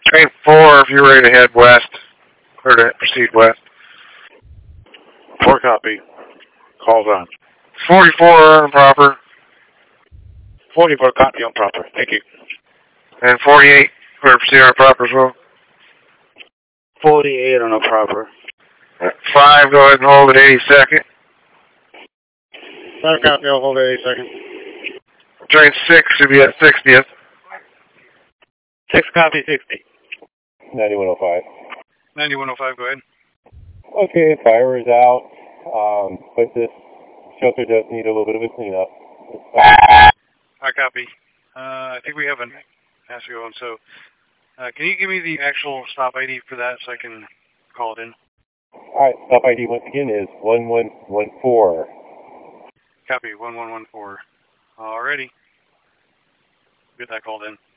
Train 4, if you're ready to head west, or to proceed west. 4 copy. Calls on. 44 improper. 44 copy on proper. Thank you. And 48, we're proceeding on proper as well. 48 on a proper. 5, go ahead and hold at 82nd. 5 copy, I'll hold at 82nd. Train 6 should be at 60th. 6 copy, 60. 9105. 9105, go ahead. Okay, fire is out, but this shelter does need a little bit of a cleanup. I copy. I think we have an ASCII on, so can you give me the actual stop ID for that so I can call it in? Alright, stop ID once again is 1114. Copy, 1114. Alrighty. Get that called in.